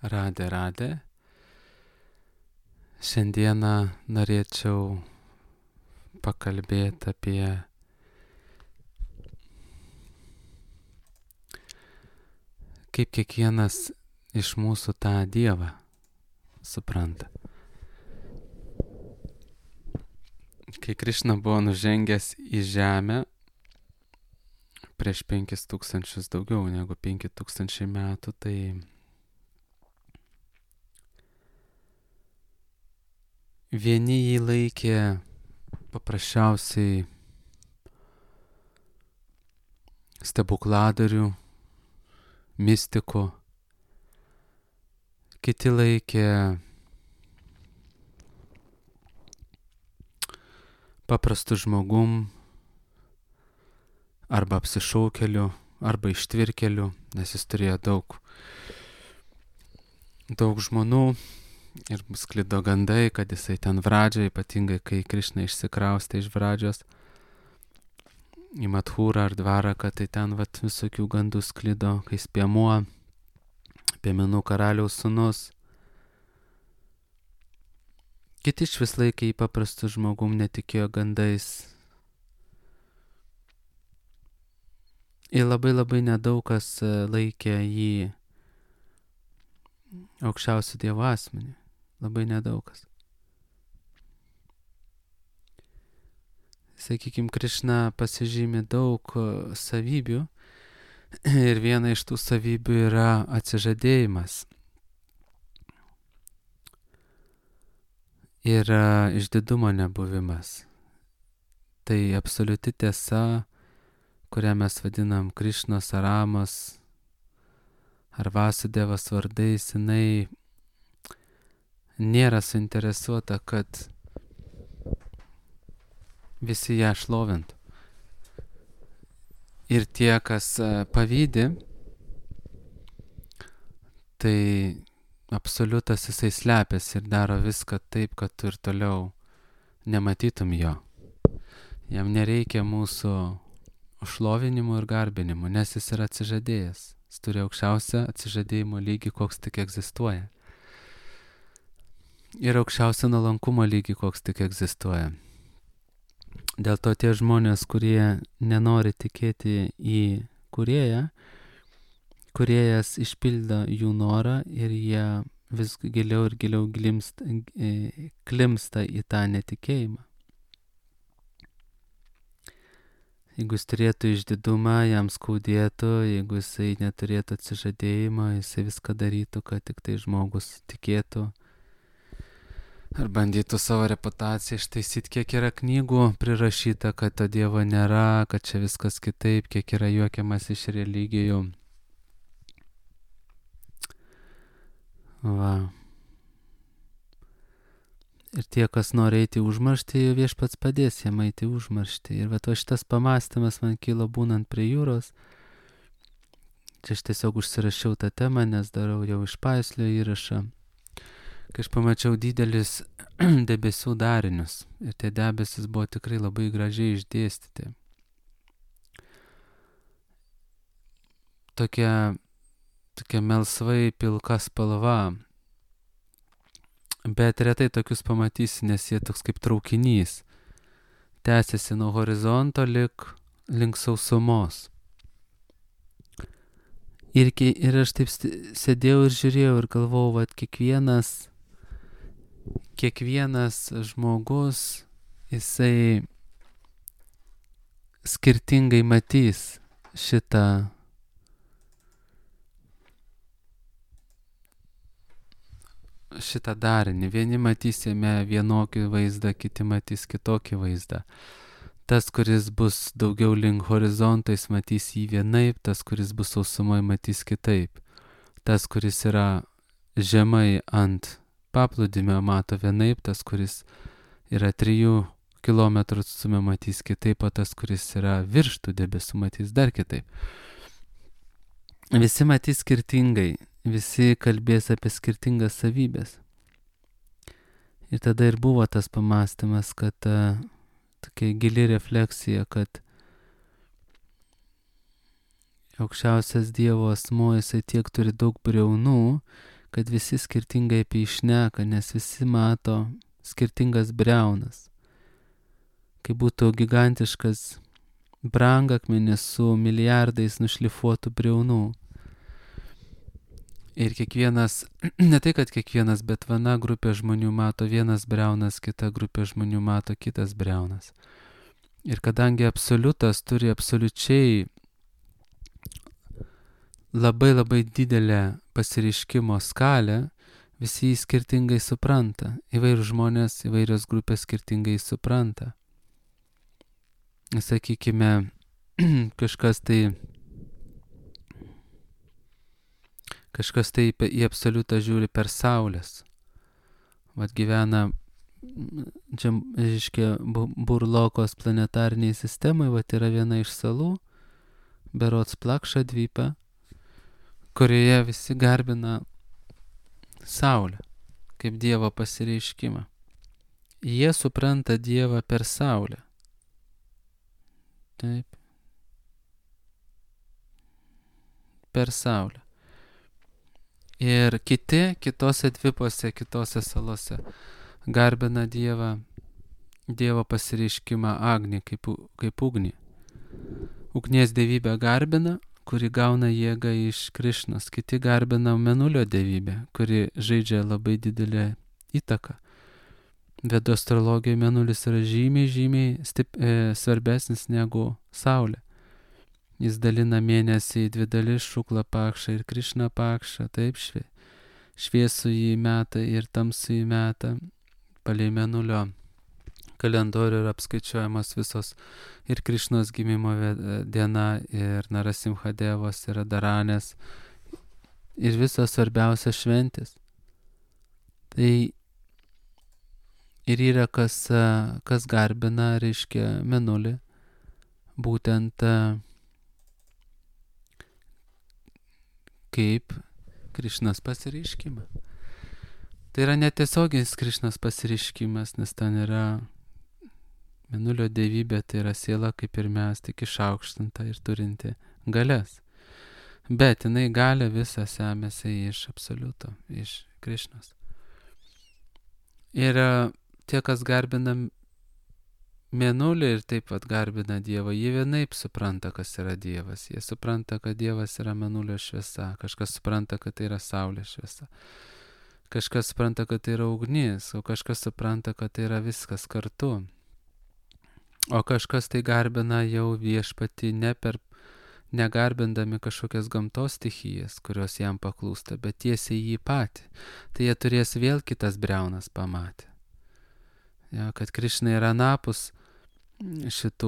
Radė. Šiandieną norėčiau pakalbėti apie kaip kiekvienas iš mūsų tą Dievą supranta. Kai Krišna buvo nužengęs į žemę prieš 5000 daugiau negu 5000 metų, tai vieni jį laikė paprasčiausiai stebukladariu, mistiku, kiti laikė paprastu žmogum, arba apsišaukėliu, arba ištvirkėliu, nes jis turėjo daug žmonų ir sklido gandai, kad jisai ten Vradžia, ypatingai kai Krišna išsikraustė iš Vradžios į Madhūrą ar Dvarą, kad tai ten visokių gandų sklido, kai spiemuo, piemenų karaliaus sūnus. Kiti iš vis laikė jį paprastu žmogum, netikėjo gandais. Ir labai nedaug kas laikė jį aukščiausiu Dievo asmenį. Labai nedaug kas. Sakykime, Krišna pasižymi daug savybių ir viena iš tų savybių yra atsižadėjimas. Ir išdidumo nebuvimas. Tai absoliuti tiesa, kurią mes vadinam Krišnos ar Ramos ar Vasudevas vardais, jinai nėra suinteresuota, kad visi ją šlovintų. Ir tie, kas pavydi, tai absoliutas jisai slepiasi ir daro viską taip, kad tu ir toliau nematytum jo. Jam nereikia mūsų šlovinimų ir garbinimų, nes jis yra atsižadėjęs. Jis turi aukščiausią atsižadėjimo lygį, koks tik egzistuoja. Ir aukščiausią nuolankumo lygį, koks tik egzistuoja. Dėl to tie žmonės, kurie nenori tikėti į Kūrėją, Kūrėjas išpildo jų norą ir jie vis giliau ir giliau klimsta į tą netikėjimą. Jeigu jis turėtų išdidumą, jam skaudėtų, jeigu jisai neturėtų atsižadėjimo, jisai viską darytų, kad tik tai žmogus tikėtų ar bandytų savo reputaciją ištaisyti, kiek yra knygų prirašyta, kad to Dievo nėra, kad čia viskas kitaip, kiek yra juokiamas iš religijų. Va. Ir tie, kas nori eiti užmarštį, Viešpats padės jam eiti užmarštį. Ir šitas pamastymas man kilo būnant prie jūros. Čia aš tiesiog užsirašiau tą temą, nes darau jau iš Paislio įrašą. Kai aš pamačiau didelis debesių darinius. Ir tie debesis buvo tikrai labai gražiai išdėstyti. Tokia melsvai pilka spalva. Bet retai tokius pamatysi, nes jie toks kaip traukinys. Tęsiasi nuo horizonto link sausumos. Ir aš taip sėdėjau ir žiūrėjau ir galvojau, kiekvienas žmogus, jisai skirtingai matys šitą darinį. Vieni matys jame vienokį vaizdą, kiti matys kitokį vaizdą. Tas, kuris bus daugiau link horizonto, jis matys jį vienaip, tas, kuris bus sausumoje, matys kitaip. Tas, kuris yra žemai ant paplūdimio, mato vienaip, tas, kuris yra 3 kilometrų atstume, matys kitaip, o tas, kuris yra virš tų debesų, matys dar kitaip. Visi matys skirtingai. Visi kalbės apie skirtingas savybės. Ir tada ir buvo tas pamastymas, kad tokia gili refleksija, kad aukščiausias Dievo asmuo, jisai tiek turi daug briaunų, kad visi skirtingai apie jį šneka, nes visi mato skirtingas briaunas. Kai būtų gigantiškas brangakmenis su milijardais nušlifuotų briaunų. Ir kiekvienas, ne tai kad kiekvienas, bet viena grupė žmonių mato vienas briaunas, kita grupė žmonių mato kitas briaunas. Ir kadangi absoliutas turi absoliučiai labai didelę pasireiškimo skalę, visi jį skirtingai supranta. Įvairių žmonės, įvairios grupės skirtingai supranta. Sakykime, kažkas tai į absoliutą žiūri per saulės. Vat gyvena, Burlokos planetariniai sistemai, vat yra viena iš salų, berods Plakšadvypa, kurioje visi garbina saulę kaip Dievo pasireiškimą. Jie supranta Dievą per saulę. Taip. Per saulę. Ir kitose dvipose, kitose salose garbina Dievo pasireiškimą Agnį, kaip ugnį. Ugnies dievybę garbina, kuri gauna jėgą iš Krišnos. Kiti garbina Mėnulio dievybę, kuri žaidžia labai didelę įtaką. Vedų astrologijoje Mėnulis yra žymiai svarbesnis negu Saulė. Jis dalina mėnesį į 2 dalis, Šukla pakšą ir Krišna pakšą, taip šviesų į metą ir tamsų į metą. Palei Mėnulio kalendorių yra apskaičiuojamos visos ir Krišnos gimimo diena, ir Narasimhadevos, ir Daranės, ir visos svarbiausios šventės. Tai ir yra kas garbina, reiškia, Mėnulį, būtent kaip Krišnos pasireiškimą. Tai yra netiesioginis Krišnos pasireiškimas, nes ten yra Mėnulio dievybė, tai yra siela kaip ir mes, tik išaukštinta ir turinti galias. Bet jinai galia visą semėsi iš absoliuto, iš Krišnos. Ir tie, kas garbina Mėnulį ir taip pat garbina Dievą, jie vienaip supranta, kas yra Dievas. Jie supranta, kad Dievas yra Mėnulio šviesa, kažkas supranta, kad tai yra Saulės šviesa. Kažkas supranta, kad tai yra ugnis, o kažkas supranta, kad tai yra viskas kartu. O kažkas tai garbina jau viešpatį negarbindami kažkokias gamtos stichijas, kurios jam paklūsta, bet tiesiai jį patį. Tai jie turės vėl kitas briaunas pamatę. Ja, kad Krišna yra anapus šitų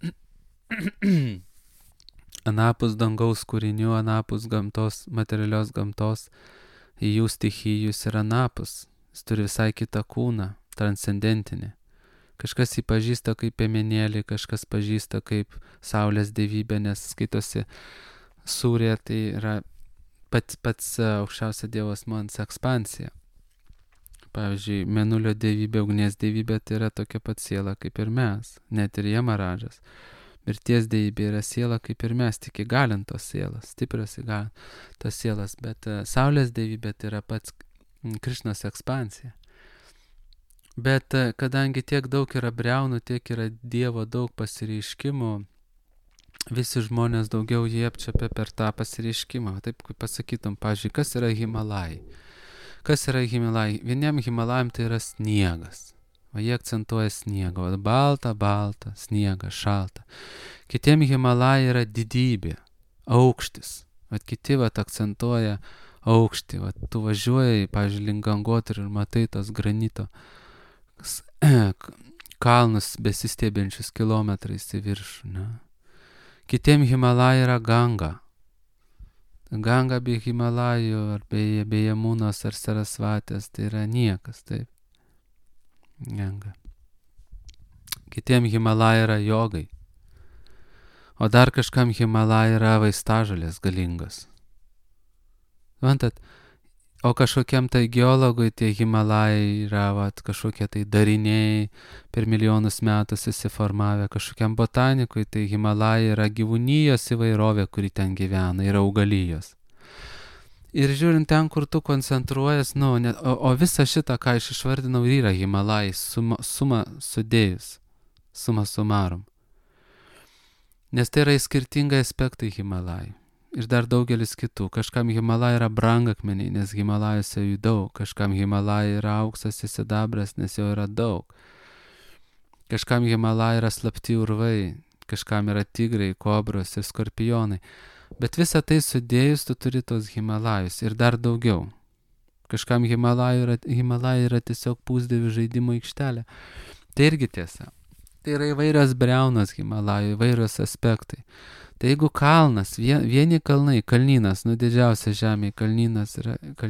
anapus dangaus kūrinių, anapus gamtos, materialios gamtos, į jų stichijus yra anapus. Jis turi visai kitą kūną, transcendentinį. Kažkas jį pažįsta kaip piemenėlį, kažkas pažįsta kaip Saulės dievybę, nes skaitosi Surė, tai yra pats aukščiausia Dievo asmens ekspansija. Pavyzdžiui, Mėnulio dievybė, ugnies dievybė, tai yra tokia pat siela kaip ir mes, net ir Jemaradžas. Mirties dievybė yra siela kaip ir mes, tik įgalintos sielas, stiprios įgalintos sielas, bet Saulės dievybė tai yra pats Krišnos ekspansija. Bet kadangi tiek daug yra briaunų, tiek yra Dievo daug pasireiškimų, visi žmonės daugiau jie apčiapia per tą pasireiškimą. Taip kaip pasakytum, pavyzdžiui, kas yra Himalajai? Kas yra Himalajai? Vieniem Himalajam tai yra sniegas. O jie akcentuoja sniegą. Balta, sniegas, šalta. Kitiem Himalajai yra didybė, aukštis. Vat kiti akcentuoja aukštį. Vat tu važiuoji, pavyzdžiui, link Gangotrių ir matai tos granito kalnus besistiebiančius kilometrais į viršų. Ne? Kitiem Himalajai yra Ganga. Ganga be Himalajų, ar be Jamunos, ar Sarasvatės, tai yra niekas, taip. Ganga. Kitiem Himalajai yra jogai. O dar kažkam Himalajai yra vaistažolės galingos. Vantat, o kažkokiam tai geologui tie Himalajai yra kažkokie tai dariniai per milijonus metų susiformavę, kažkokiam botanikui tai Himalajai yra gyvūnijos įvairovė, kuri ten gyvena, yra augalijos. Ir žiūrint ten, kur tu koncentruojas, o visa šitą, ką aš išvardinau, yra Himalajai, suma sudėjus, suma sumarum. Nes tai yra skirtingai aspektai Himalajai. Ir dar daugelis kitų. Kažkam Himalajai yra brangakmeniai, nes Himalajose jų daug. Kažkam Himalajai yra auksas ir sidabras, nes jo yra daug. Kažkam Himalajai yra slapti urvai, kažkam yra tigrai, kobros ir skorpionai. Bet visą tai sudėjus tu turi tos Himalajus ir dar daugiau. Kažkam Himalajai yra tiesiog pusdievių žaidimo aikštelė. Tai irgi tiesa. Tai yra įvairios briaunos Himalajų, įvairios aspektai. Tai jeigu kalnas, vieni kalnai, kalnynas, didžiausia žemė, kalnynas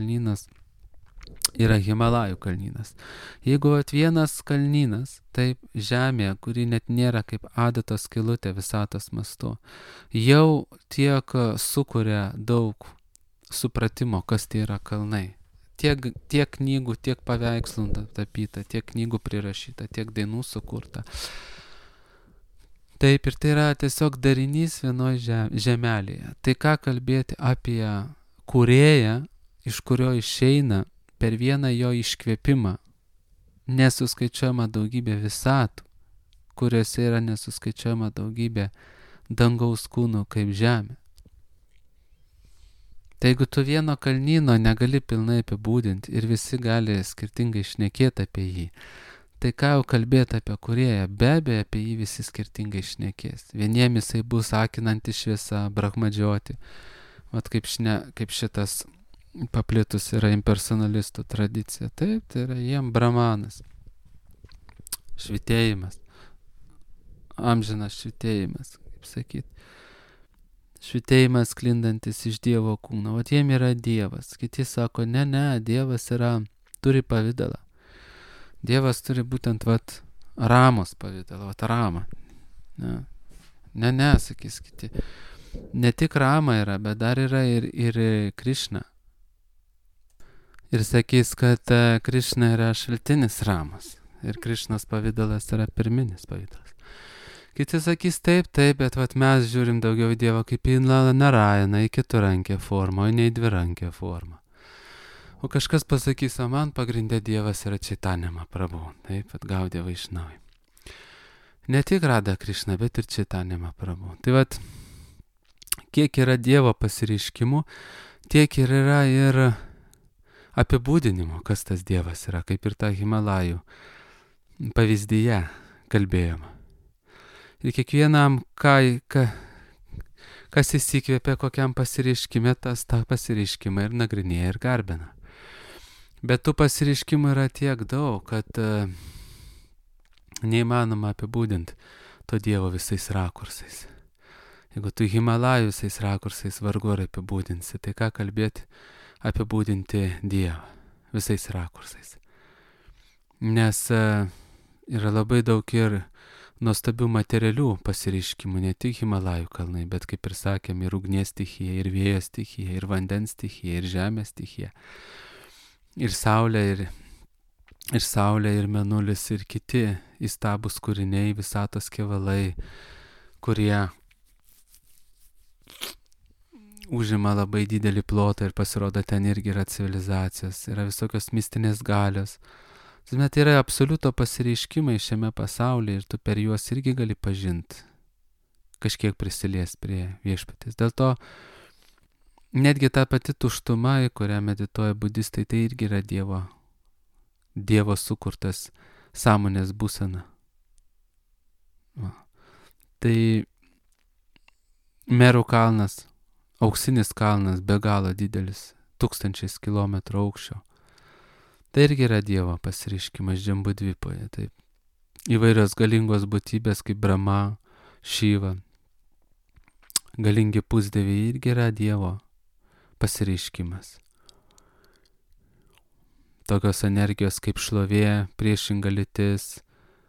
yra Himalajų kalnynas. Jeigu vienas kalnynas, taip žemė, kuri net nėra kaip adatos skylutė visatos mastu, jau tiek sukuria daug supratimo, kas tai yra kalnai. Tiek knygų, tiek paveikslų tapyta, tiek knygų prirašyta, tiek dainų sukurta. Taip, ir tai yra tiesiog darinys vienoje žemelėje. Tai ką kalbėti apie kūrėją, iš kurio išeina per vieną jo iškvėpimą nesuskaičiuojama daugybė visatų, kuriuose yra nesuskaičiuojama daugybė dangaus kūnų kaip žemė. Tai jeigu tu vieno kalnyno negali pilnai apibūdinti ir visi gali skirtingai šnekėti apie jį, tai ką jau kalbėti apie kūrėją, be abejo apie jį visi skirtingai šnekės. Vieniem jisai bus akinanti šviesa, brahmadžioti, vat kaip šitas paplitus yra impersonalistų tradicija. Taip, tai yra jiem brahmanas, švitėjimas, amžinas švitėjimas, kaip sakyt. Švitėjimas sklindantis iš Dievo kūno. O jiem yra Dievas. Kiti sako, ne, Dievas turi pavidalą. Dievas turi būtent Ramos pavidalą, Rama. Ne, sakys kiti. Ne tik Rama yra, bet dar yra ir Krišna. Ir sakys, kad Krišna yra šaltinis Ramas. Ir Krišnos pavidalas yra pirminis pavidalas. Kiti sakys taip, bet mes žiūrim daugiau Dievą kaip į Narajaną, į keturrankę formą, o ne į dvirankę formą. O kažkas pasakys, o man pagrindė Dievas yra Chaitanya Mahaprabhu, taip, atgaudė Vaišnavai. Ne tik Radha Krišna, bet ir Chaitanya Mahaprabhu. Tai kiek yra Dievo pasireiškimų, tiek ir yra ir apibūdinimo, kas tas Dievas yra, kaip ir ta Himalajų pavyzdyje kalbėjoma. Ir kiekvienam, kas įsikvėpia kokiam pasireiškime, tas tą pasireiškimą ir nagrinėja ir garbina. Bet tų pasireiškimų yra tiek daug, kad neįmanoma apibūdinti to Dievo visais rakursais. Jeigu tu Himalajų visais rakursais vargu ar apibūdinsi, tai ką kalbėti apibūdinti Dievą visais rakursais. Nes yra labai daug ir nuostabių materialių pasireiškimų, ne tik Himalajų kalnai, bet kaip ir sakėm, ir ugnies stichija, ir vėjo stichija, ir vandens stichija, ir žemės stichija, ir saulė, ir mėnulis, ir kiti įstabūs kūriniai, visatos kevalai, kurie užima labai didelį plotą ir pasirodo ten irgi yra civilizacijos, yra visokios mistinės galios. Tai yra absoliuto pasireiškimai šiame pasaulyje ir tu per juos irgi gali pažinti, kažkiek prisilies prie viešpaties. Dėl to netgi ta pati tuštuma, į kurią medituoja budistai, tai irgi yra Dievo sukurtas sąmonės būsena. Tai Merų kalnas, auksinis kalnas, be galo didelis, 1000 kilometrų aukščio. Tai irgi yra Dievo pasireiškimas Džambudvipoje. Taip. Įvairios galingos būtybės kaip Brahma, Šiva, galingi pusdieviai irgi yra Dievo pasireiškimas. Tokios energijos kaip šlovė, priešinga lytis,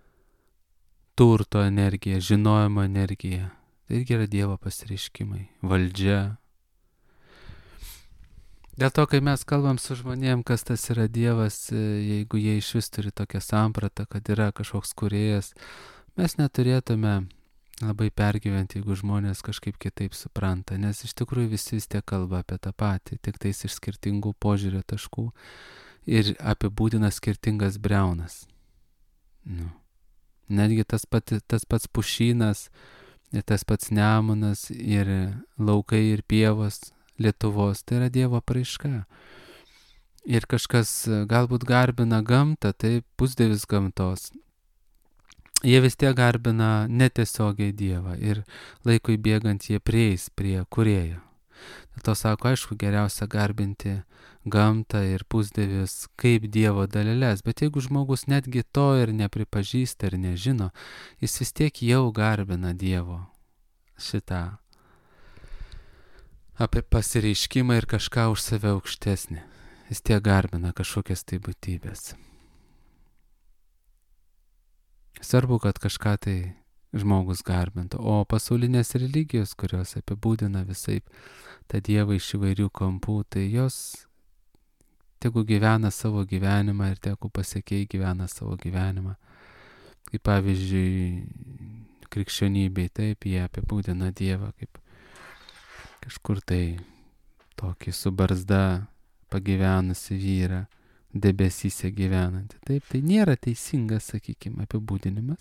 turto energija, žinojimo energija. Tai irgi yra Dievo pasireiškimai. Valdžia. Dėl to, kai mes kalbam su žmonėm, kas tas yra Dievas, jeigu jie iš vis turi tokią sampratą, kad yra kažkoks kūrėjas, mes neturėtume labai pergyventi, jeigu žmonės kažkaip kitaip supranta, nes iš tikrųjų visi vis tiek kalba apie tą patį, tik tais iš skirtingų požiūrio taškų ir apibūdina skirtingas briaunas. Nu. Netgi tas pats pušynas, ir tas pats Nemunas, ir laukai, ir pievos Lietuvos, tai yra Dievo apraiška. Ir kažkas galbūt garbina gamtą, tai pusdievis gamtos. Jie vis tiek garbina netiesiogiai Dievą ir laikui bėgant jie prieis prie Kūrėjo. Dėl to sako, aišku, geriausia garbinti gamtą ir pusdievius kaip Dievo daleles, bet jeigu žmogus netgi to ir nepripažįsta ir nežino, jis vis tiek jau garbina Dievo šitą apie pasireiškimą ir kažką už save aukštesnį. Jis tiek garbina kažkokias tai būtybės. Svarbu, kad kažką tai žmogus garbintų, o pasaulinės religijos, kurios apibūdina visaip tą Dievą iš įvairių kampų, tai jos tegu gyvena savo gyvenimą ir tegu pasekėjai gyvena savo gyvenimą. Kaip pavyzdžiui, krikščionybei, taip, jie apibūdina Dievą kaip kažkur tai tokį su barzda pagyvenusi vyrą, debesyse gyvenantį. Taip, tai nėra teisingas, sakykime, apibūdinimas.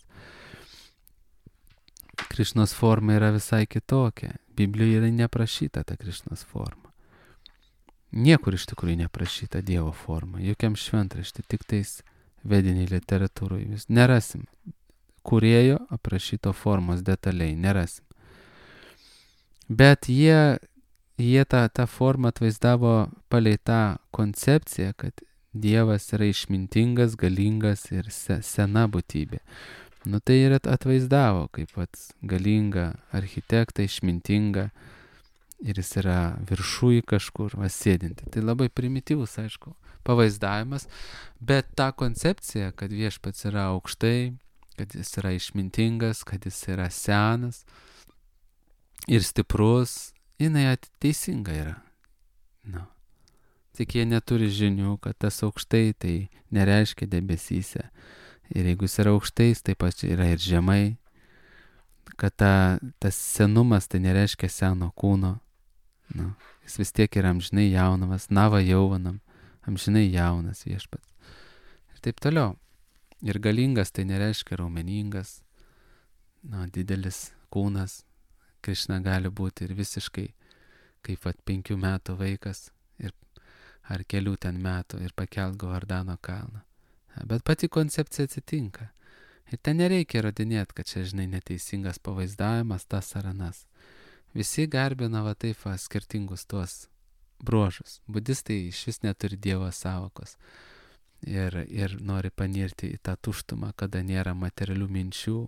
Krišnos forma yra visai kitokia. Biblijoje yra neprašyta ta Krišnos forma. Niekur iš tikrųjų neprašyta Dievo forma. Jokiam šventraštį, tik tais vediniai literatūroje vis nerasim. Kūrėjo aprašyto formos detaliai nerasim. Bet jie tą formą atvaizdavo palei tą koncepciją, kad Dievas yra išmintingas, galingas ir sena būtybė. Nu tai ir atvaizdavo kaip pats galingą architektą, išmintingą ir jis yra viršūj kažkur sėdinti. Tai labai primityvus, aišku, pavaizdavimas, bet ta koncepcija, kad viešpats yra aukštai, kad jis yra išmintingas, kad jis yra senas ir stiprus, jinai teisinga yra. Nu. Tik jie neturi žinių, kad tas aukštai tai nereiškia debesyse. Ir jeigu jis yra aukštais, taip pat yra ir žemai. Kad tas senumas tai nereiškia seno kūno. Nu, jis vis tiek yra amžinai jaunamas, nava jauvanam, amžinai jaunas viešpats. Ir taip toliau. Ir galingas tai nereiškia raumeningas, didelis kūnas. Krišna gali būti ir visiškai kaip 5 metų vaikas ar kelių ten metų ir pakelt Govardhano kalną. Bet pati koncepcija atsitinka. Ir ten nereikia įrodinėti, kad čia, žinai, neteisingas pavaizdavimas, tas ar anas. Visi garbina taip skirtingus tuos bruožus. Budistai iš vis neturi Dievo sąvokos. Ir nori panirti į tą tuštumą, kada nėra materialių minčių,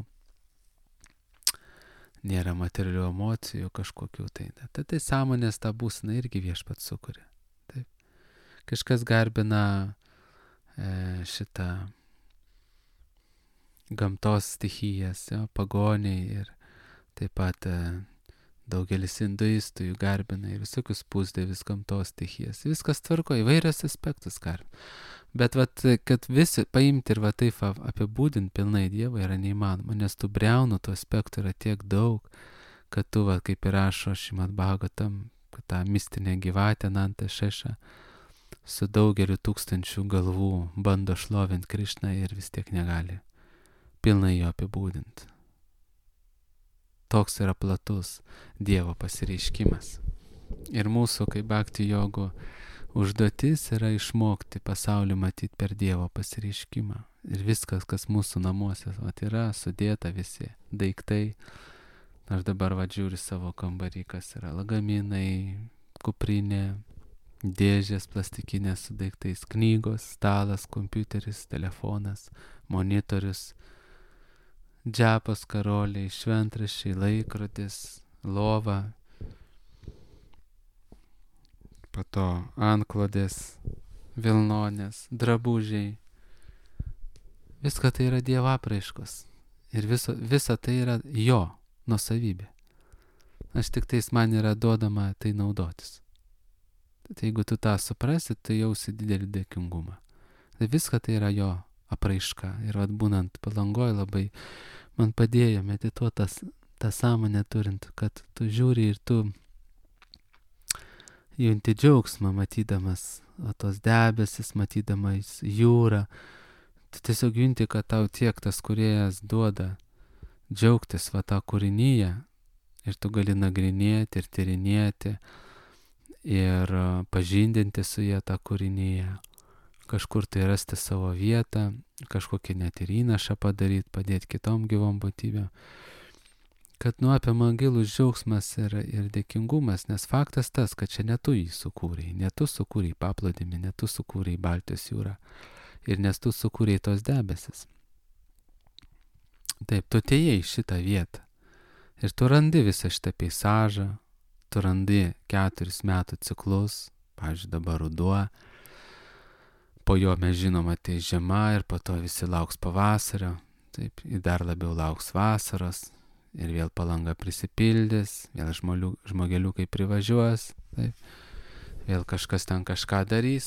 nėra materialių emocijų kažkokių tai. Tai sąmonės tą būseną irgi viešpats sukuria. Taip. Kažkas garbina šitą gamtos stichijas, pagoniai ir taip pat daugelis hinduistų jų garbina ir visokius pusdievius gamtos stichijas. Viskas tvarko, įvairios aspektus garbina. Bet kad visi paimti ir taip apibūdinti pilnai Dievą yra neįmanoma, nes tų briaunų, tų aspektų yra tiek daug, kad tu, kaip ir rašo Šrimad Bhagavatam, kad tą mistinę gyvatę Nanta Šeša su daugeliu tūkstančių galvų bando šlovinti Krišną ir vis tiek negali pilnai jo apibūdinti. Toks yra platus Dievo pasireiškimas. Ir mūsų, kaip bhakti jogų, užduotis yra išmokti pasaulį matyti per Dievo pasireiškimą. Ir viskas, kas mūsų namuose yra sudėta, visi daiktai. Aš dabar žiūriu savo kambarį, kas yra lagaminai, kuprinė, dėžės plastikinės su daiktais, knygos, stalas, kompiuteris, telefonas, monitorius, džapas, karoliai, šventraščiai, laikrodis, lova, po to antklodės, vilnonės, drabužiai. Viską tai yra Dievo apraiškos. Ir visa tai yra jo nuosavybė. Aš tik tais man yra duodama tai naudotis. Tai jeigu tu tą suprasi, tai jausi didelį dėkingumą. Tai viską tai yra jo apraiška. Ir būnant Palangoj labai man padėjo medituotas tą sąmonę turint, kad tu žiūri ir tu junti džiaugsmą matydamas tos debesis, matydamas jūrą. Tu tiesiog junti, kad tau tiek tas kūrėjas duoda džiaugtis tą kūrinyje ir tu gali nagrinėti ir tyrinėti ir pažindinti su jie tą kūrinyje. Kažkur tai rasti savo vietą, kažkokį net ir įnašą padaryti, padėti kitom gyvom būtybėm. Kad apima gilus džiaugsmas ir dėkingumas, nes faktas tas, kad čia ne tu jį sukūrei, ne tu sukūrei paplūdimį, ne tu sukūrei Baltijos jūrą ir nes tu sukūrei tos debesis. Taip, tu atėjai į šitą vietą ir tu randi visą šitą peizažą, tu randi 4 metų ciklus, pavyzdžiui, dabar ruduo, po jo mes žinoma tai žiema ir po to visi lauks pavasario, taip, ir dar labiau lauks vasaros. Ir vėl Palanga prisipildys, vėl žmogeliukai privažiuos, taip, vėl kažkas ten kažką darys.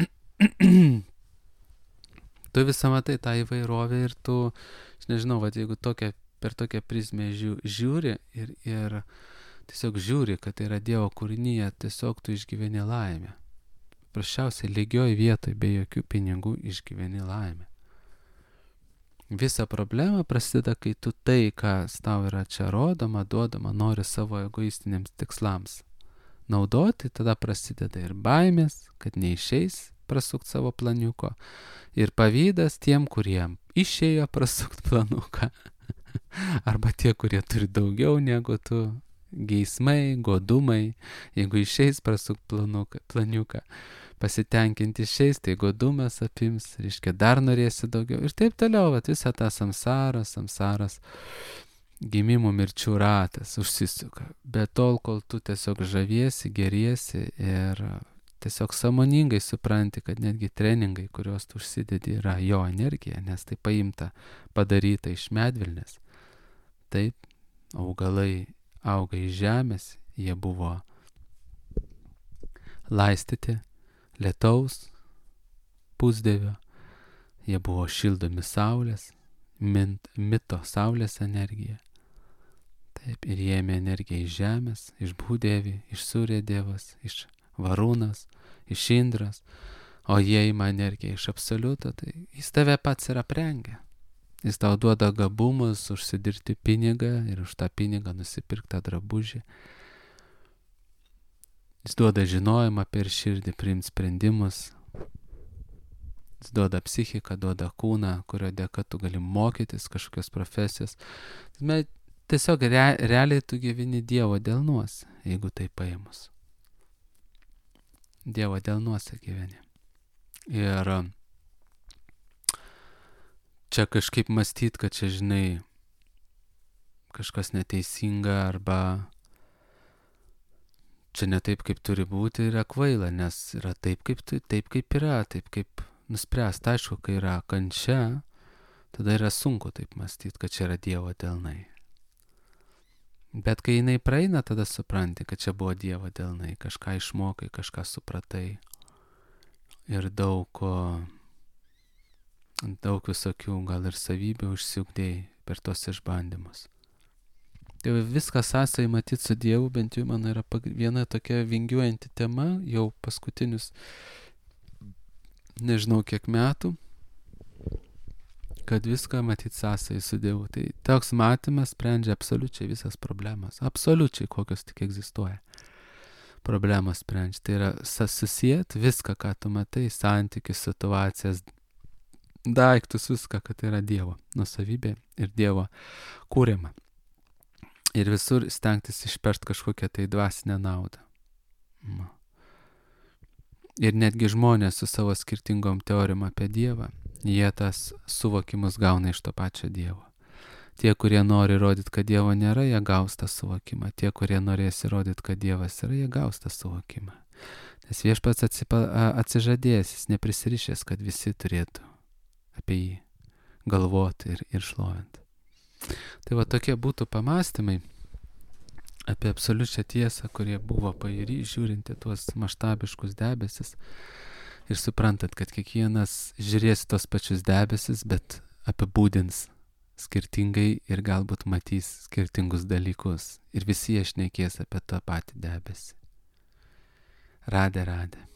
Tu visą matai tą įvairovę ir tu, aš nežinau, jeigu per tokią prizmę žiūri ir tiesiog žiūri, kad tai yra Dievo kūrinyje, tiesiog tu išgyveni laimę. Prašiausiai lygioj vietoj, be jokių pinigų išgyveni laimę. Visa problema prasideda, kai tu tai, kas tau yra čia rodoma, duodama, nori savo egoistiniams tikslams naudoti, tada prasideda ir baimės, kad neišeis prasukti savo planiuko, ir pavydas tiem, kurie išėjo prasukti planuką, arba tie, kurie turi daugiau negu tu, geismai, godumai, jeigu išeis prasukti planiuką. Pasitenkinti išeis, tai godumas apims, reiškia dar norėsi daugiau ir taip toliau, visą tą samsaras, gimimų mirčių ratas užsisuka. Bet tol, kol tu tiesiog žaviesi, geriesi ir tiesiog sąmoningai supranti, kad netgi treningai, kuriuos tu užsidedi, yra jo energija, nes tai paimta, padaryta iš medvilnės. Taip, augalai auga iš žemės, jie buvo laistyti lietaus, pusdievio, jie buvo šildomi saulės, mito saulės energija. Taip, ir jie ėmė energiją iš žemės, iš Bhudevį, iš Surjadevas, iš Varūnas, iš Indras, o jie ima energiją iš absoliuto, tai jis tave pats ir aprengia. Jis tau duoda gabumus užsidirbti pinigą ir už tą pinigą nusipirktą drabužį. Jis duoda žinojimą per širdį, priimti sprendimus. Jis duoda psichiką, duoda kūną, kurio dėka tu gali mokytis kažkokios profesijos. Bet tiesiog realiai tu gyveni Dievo delnuose, jeigu tai paėmus. Dievo delnuose gyveni. Ir čia kažkaip mąstyt, kad čia, žinai, kažkas neteisinga arba čia ne taip, kaip turi būti, yra kvaila, nes yra taip, kaip yra, taip, kaip nuspręsta. Aišku, kai yra kančia, tada yra sunku taip mąstyti, kad čia yra Dievo delnai. Bet kai jinai praeina, tada supranti, kad čia buvo Dievo delnai, kažką išmokai, kažką supratai ir daug visokių gal ir savybių užsiugdėjai per tos išbandymus. Tai viskas sąsai matyti su Dievu, bent jau man yra viena tokia vingiuojanti tema, jau paskutinius, nežinau kiek metų, kad viską matyti sąsai su Dievu. Tai toks matymas sprendžia absoliučiai visas problemas, absoliučiai kokios tik egzistuoja. Problemas sprendžia, tai yra susijęti viską, ką tu matai, santykius, situacijas, daiktus, viską, kad tai yra Dievo nuosavybė ir Dievo kūriama. Ir visur stengtis išpešti kažkokią tai dvasinę naudą. Ir netgi žmonės su savo skirtingom teorijom apie Dievą, jie tas suvokimus gauna iš to pačio Dievo. Tie, kurie nori rodyti, kad Dievo nėra, jie gaus tą suvokimą. Tie, kurie norės įrodyti, kad Dievas yra, jie gaus tą suvokimą. Nes Viešpats atsižadėjęs, jis neprisirišęs, kad visi turėtų apie jį galvoti ir šlovinti. Tai tokie būtų pamastymai apie absoliučią tiesą, kurie buvo pajūry, žiūrinti tuos maštabiškus debesis ir suprantant, kad kiekvienas žiūrės tos pačius debesis, bet apibūdins skirtingai ir galbūt matys skirtingus dalykus. Ir visi jie šnekės apie tą patį debesį. Radė.